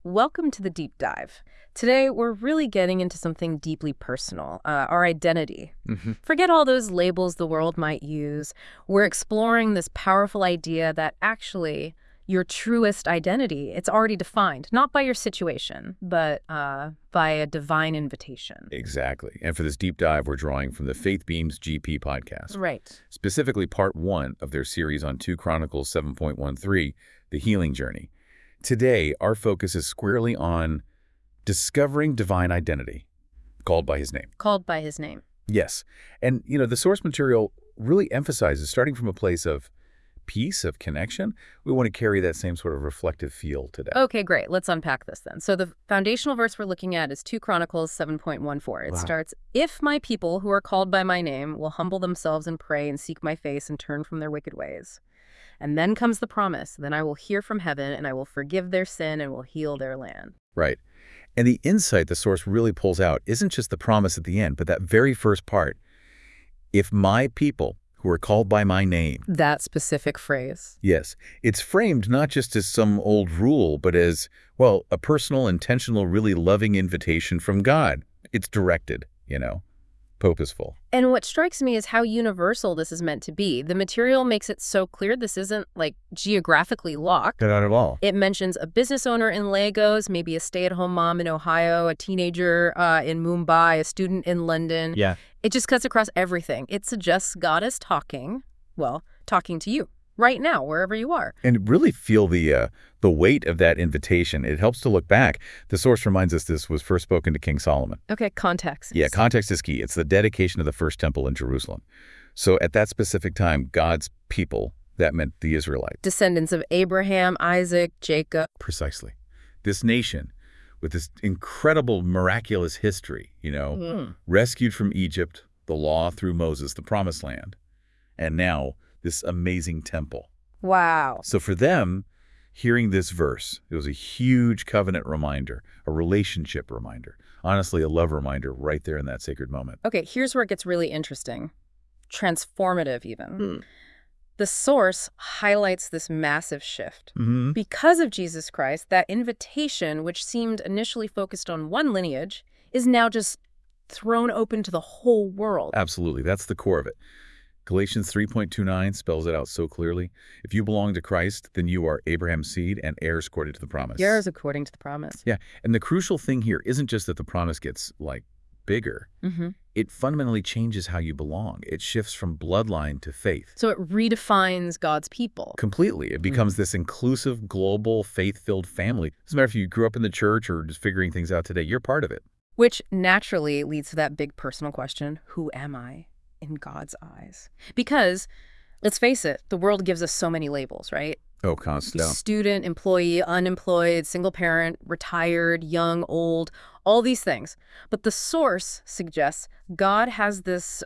Welcome to the deep dive. Today, we're really getting into something deeply personal, our identity. Forget all those labels the world might use. We're exploring this powerful idea that actually your truest identity, it's already defined, not by your situation, but by a divine invitation. Exactly. And for this deep dive, we're drawing from the Faith Beams GP podcast, Right. specifically part 1 of their series on 2 Chronicles 7.13, The Healing Journey. Today, our focus is squarely on discovering divine identity, called by his name. Called by his name. Yes. And, the source material really emphasizes starting from a place of peace, of connection. We want to carry that same sort of reflective feel today. Okay, great. Let's unpack this then. So the foundational verse we're looking at is 2 Chronicles 7.14. It Wow. starts, "If my people who are called by my name will humble themselves and pray and seek my face and turn from their wicked ways." And then comes the promise, "Then I will hear from heaven and I will forgive their sin and will heal their land." Right. And the insight the source really pulls out isn't just the promise at the end, but that very first part. If my people who are called by my name. That specific phrase. Yes. It's framed not just as some old rule, but as, well, a personal, intentional, really loving invitation from God. It's directed, purposeful. And what strikes me is how universal this is meant to be. The material makes it so clear this isn't, geographically locked. Not at all. It mentions a business owner in Lagos, maybe a stay-at-home mom in Ohio, a teenager in Mumbai, a student in London. Yeah. It just cuts across everything. It suggests God is talking to you right now, wherever you are. And really feel the weight of that invitation. It helps to look back. The source reminds us this was first spoken to King Solomon. Okay, context. Yeah, context is key. It's the dedication of the first temple in Jerusalem. So at that specific time, God's people, that meant the Israelites. Descendants of Abraham, Isaac, Jacob. Precisely. This nation, with this incredible, miraculous history, rescued from Egypt, the law through Moses, the promised land, and now this amazing temple. Wow. So for them, hearing this verse, it was a huge covenant reminder, a relationship reminder, honestly, a love reminder right there in that sacred moment. Okay, here's where it gets really interesting. Transformative, even. The source highlights this massive shift. Because of Jesus Christ, that invitation, which seemed initially focused on one lineage, is now just thrown open to the whole world. Absolutely. That's the core of it. Galatians 3.29 spells it out so clearly. If you belong to Christ, then you are Abraham's seed and heirs according to the promise. Heirs according to the promise. Yeah. And the crucial thing here isn't just that the promise gets, bigger. It fundamentally changes how you belong. It shifts from bloodline to faith. So it redefines God's people. Completely. It becomes this inclusive, global, faith-filled family. Doesn't matter if you grew up in the church or just figuring things out today, you're part of it. Which naturally leads to that big personal question, who am I in God's eyes? Because, let's face it, the world gives us so many labels, right? Oh, constant. Student, employee, unemployed, single parent, retired, young, old, all these things. But the source suggests God has this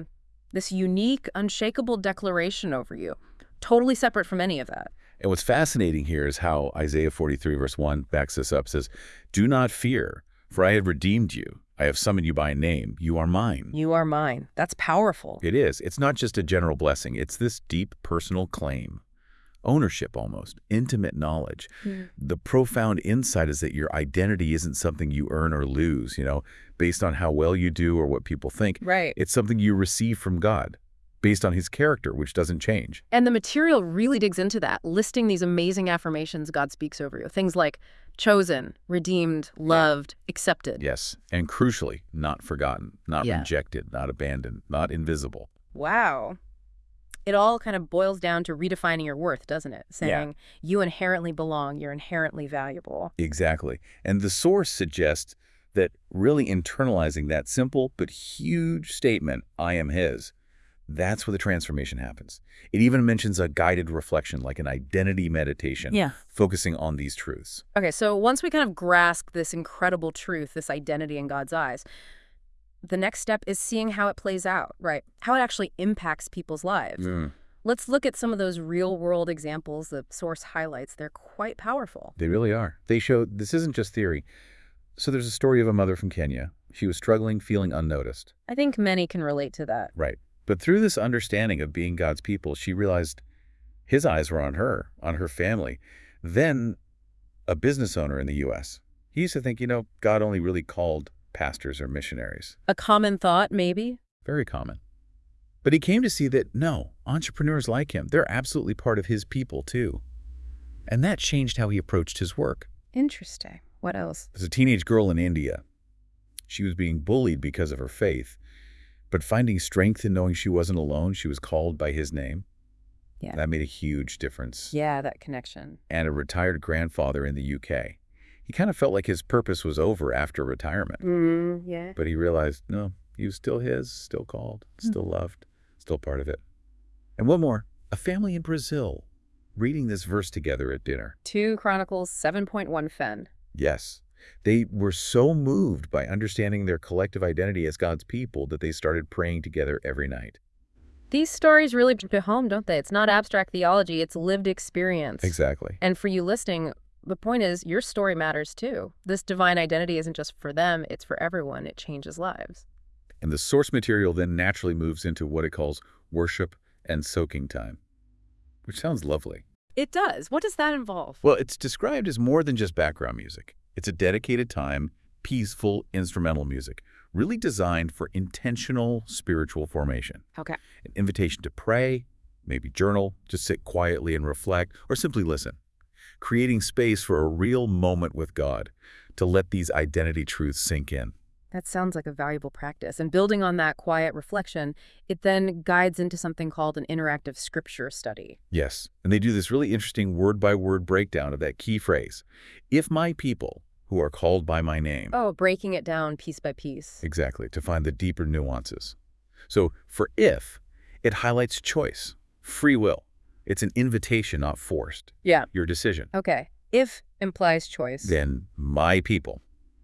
unique, unshakable declaration over you, totally separate from any of that. And what's fascinating here is how Isaiah 43 verse 1 backs this up. It says, "Do not fear, for I have redeemed you. I have summoned you by name. You are mine." You are mine. That's powerful. It is. It's not just a general blessing. It's this deep personal claim. Ownership almost, intimate knowledge. The profound insight is that your identity isn't something you earn or lose, based on how well you do or what people think. Right. It's something you receive from God, based on his character, which doesn't change. And the material really digs into that, listing these amazing affirmations God speaks over you. Things like chosen, redeemed, loved, accepted. Yes, and crucially, not forgotten, not Yeah. rejected, not abandoned, not invisible. Wow. It all kind of boils down to redefining your worth, doesn't it? Saying you inherently belong, you're inherently valuable. Exactly. And the source suggests that really internalizing that simple but huge statement, "I am his," that's where the transformation happens. It even mentions a guided reflection, like an identity meditation, focusing on these truths. Okay, so once we kind of grasp this incredible truth, this identity in God's eyes, the next step is seeing how it plays out, right? How it actually impacts people's lives. Let's look at some of those real-world examples the source highlights. They're quite powerful. They really are. They show this isn't just theory. So there's a story of a mother from Kenya. She was struggling, feeling unnoticed. I think many can relate to that. Right. But through this understanding of being God's people, she realized his eyes were on her family. Then a business owner in the U.S. He used to think, God only really called pastors or missionaries. A common thought, maybe? Very common. But he came to see that, no, entrepreneurs like him, they're absolutely part of his people, too. And that changed how he approached his work. Interesting. What else? There's a teenage girl in India. She was being bullied because of her faith, but finding strength in knowing she wasn't alone, she was called by his name. Yeah. That made a huge difference. Yeah, that connection. And a retired grandfather in the UK. He kind of felt like his purpose was over after retirement. Yeah. But he realized, no, he was still his, still called, still loved, still part of it. And one more, a family in Brazil reading this verse together at dinner. 2 Chronicles 7.1 Fen. Yes. They were so moved by understanding their collective identity as God's people that they started praying together every night. These stories really hit home, don't they? It's not abstract theology, it's lived experience. Exactly. And for you listening, the point is your story matters too. This divine identity isn't just for them, it's for everyone. It changes lives. And the source material then naturally moves into what it calls worship and soaking time, which sounds lovely. It does. What does that involve? Well, it's described as more than just background music. It's a dedicated time, peaceful instrumental music, really designed for intentional spiritual formation. Okay. An invitation to pray, maybe journal, just sit quietly and reflect, or simply listen. Creating space for a real moment with God to let these identity truths sink in. That sounds like a valuable practice. And building on that quiet reflection, it then guides into something called an interactive scripture study. Yes, and they do this really interesting word-by-word breakdown of that key phrase. If my people, who are called by my name. Oh, breaking it down piece by piece. Exactly, to find the deeper nuances. So for if, it highlights choice, free will. It's an invitation, not forced. Yeah. Your decision. Okay. If implies choice. Then my people.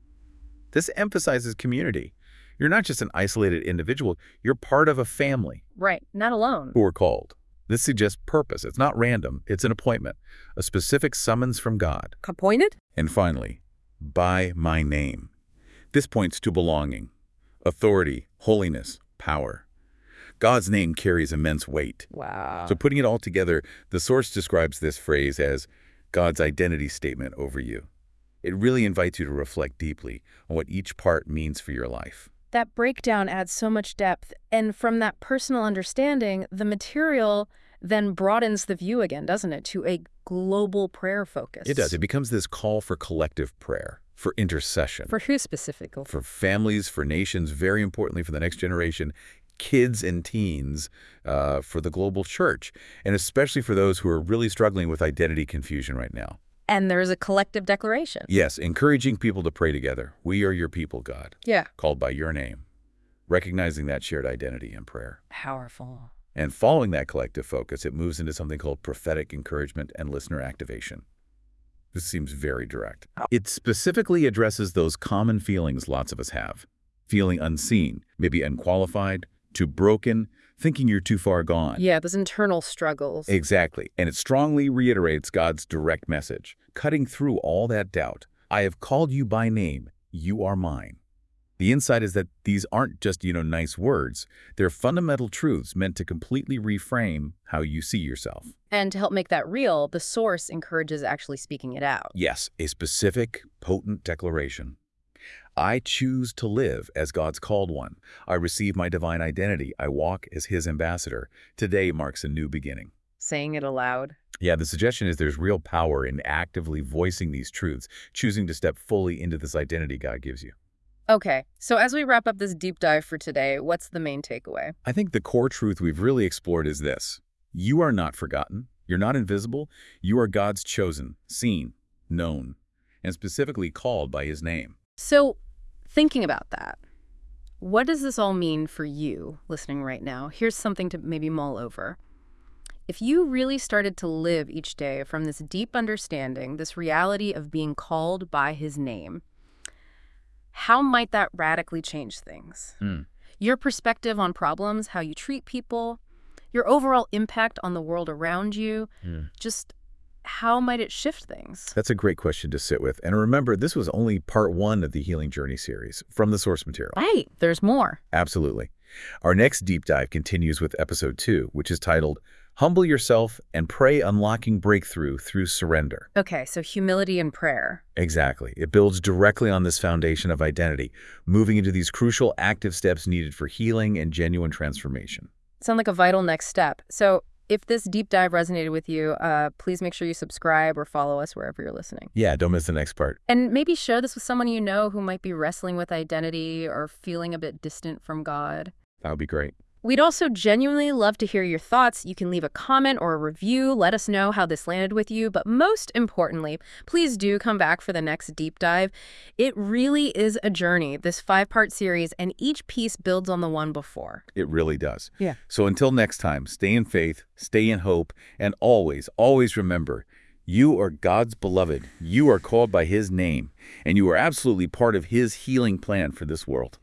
This emphasizes community. You're not just an isolated individual. You're part of a family. Right. Not alone. Who are called. This suggests purpose. It's not random. It's an appointment, a specific summons from God. Appointed? And finally, by my name. This points to belonging, authority, holiness, power. God's name carries immense weight. Wow. So putting it all together, the source describes this phrase as God's identity statement over you. It really invites you to reflect deeply on what each part means for your life. That breakdown adds so much depth. And from that personal understanding, the material then broadens the view again, doesn't it, to a global prayer focus. It does. It becomes this call for collective prayer, for intercession. For who specifically? For families, for nations, very importantly for the next generation, kids and teens, for the global church, and especially for those who are really struggling with identity confusion right now. And there's a collective declaration. Yes, encouraging people to pray together. We are your people, God. Yeah. Called by your name. Recognizing that shared identity in prayer. Powerful. And following that collective focus, it moves into something called prophetic encouragement and listener activation. This seems very direct. It specifically addresses those common feelings lots of us have. Feeling unseen, maybe unqualified, too broken, thinking you're too far gone. Yeah, those internal struggles. Exactly. And it strongly reiterates God's direct message, cutting through all that doubt. I have called you by name. You are mine. The insight is that these aren't just, nice words. They're fundamental truths meant to completely reframe how you see yourself. And to help make that real, the source encourages actually speaking it out. Yes, a specific, potent declaration. I choose to live as God's called one. I receive my divine identity. I walk as his ambassador. Today marks a new beginning. Saying it aloud. Yeah, the suggestion is there's real power in actively voicing these truths, choosing to step fully into this identity God gives you. Okay, so as we wrap up this deep dive for today, what's the main takeaway? I think the core truth we've really explored is this. You are not forgotten. You're not invisible. You are God's chosen, seen, known, and specifically called by his name. So, thinking about that, what does this all mean for you listening right now? Here's something to maybe mull over. If you really started to live each day from this deep understanding, this reality of being called by his name, how might that radically change things? Your perspective on problems, how you treat people, your overall impact on the world around you, just how might it shift things? That's a great question to sit with. And remember, this was only part 1 of the Healing Journey series from the source material. Right, there's more. Absolutely. Our next deep dive continues with episode 2, which is titled, Humble yourself and pray, unlocking breakthrough through surrender. Okay, so humility and prayer. Exactly. It builds directly on this foundation of identity, moving into these crucial active steps needed for healing and genuine transformation. Sound like a vital next step. So if this deep dive resonated with you, please make sure you subscribe or follow us wherever you're listening. Yeah, don't miss the next part. And maybe share this with someone you know who might be wrestling with identity or feeling a bit distant from God. That would be great. We'd also genuinely love to hear your thoughts. You can leave a comment or a review. Let us know how this landed with you. But most importantly, please do come back for the next deep dive. It really is a journey, this 5-part series, and each piece builds on the one before. It really does. Yeah. So until next time, stay in faith, stay in hope, and always, always remember, you are God's beloved. You are called by His name, and you are absolutely part of His healing plan for this world.